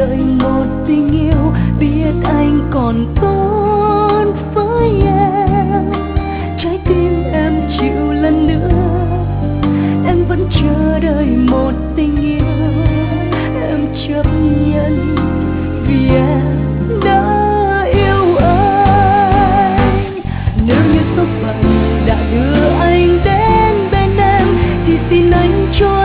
đợi một tình yêu, biết anh còn tốt với em. Trái tim em chịu lần nữa, em vẫn chờ đợi một tình yêu. Em chấp nhận vì em đã yêu anh. Nếu như số phận đã đưa anh đến bên em thì xin anh cho